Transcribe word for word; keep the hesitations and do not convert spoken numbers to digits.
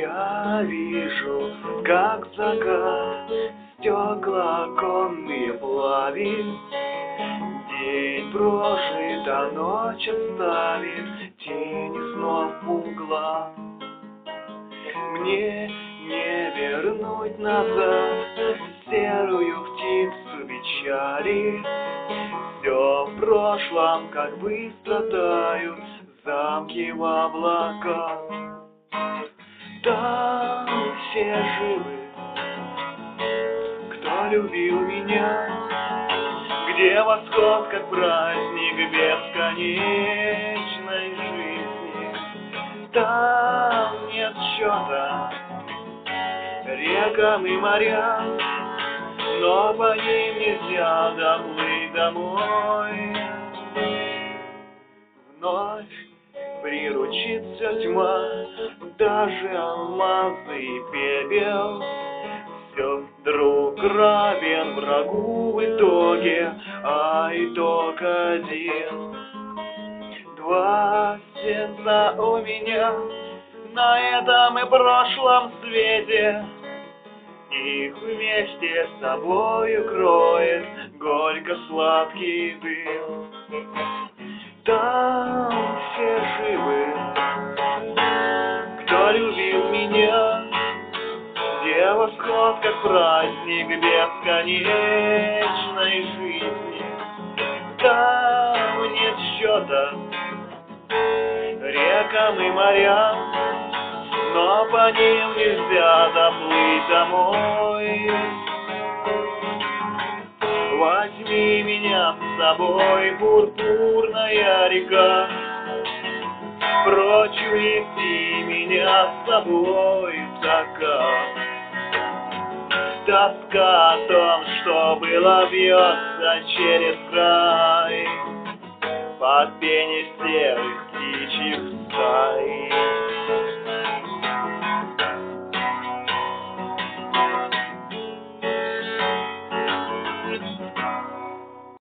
Я вижу, как закат стекла оконные плавит. День прожит, а ночь оставит тени снов в углах. Мне не вернуть назад серую птицу печали. Все в прошлом, как быстро тают замки в облаках. Там все живы, кто любил меня, где восход, как праздник бесконечной жизни. Там нет счета рекам и морям, но по ним нельзя доплыть домой. Вновь приручится тьма, даже алмазы и пепел. Все друг равен врагу в итоге, а итог один. Два сердца у меня на этом и прошлом свете. Их вместе с собою кроет горько-сладкий дым. Там все живы, кто любил меня, где восход, как праздник бесконечной жизни. Там нет счета рекам и морям, но по ним нельзя доплыть домой. Возьми меня с собой, пурпурная река, прочь увлеки меня с собой в закат. Тоска о том, что было, бьется через край. Под пение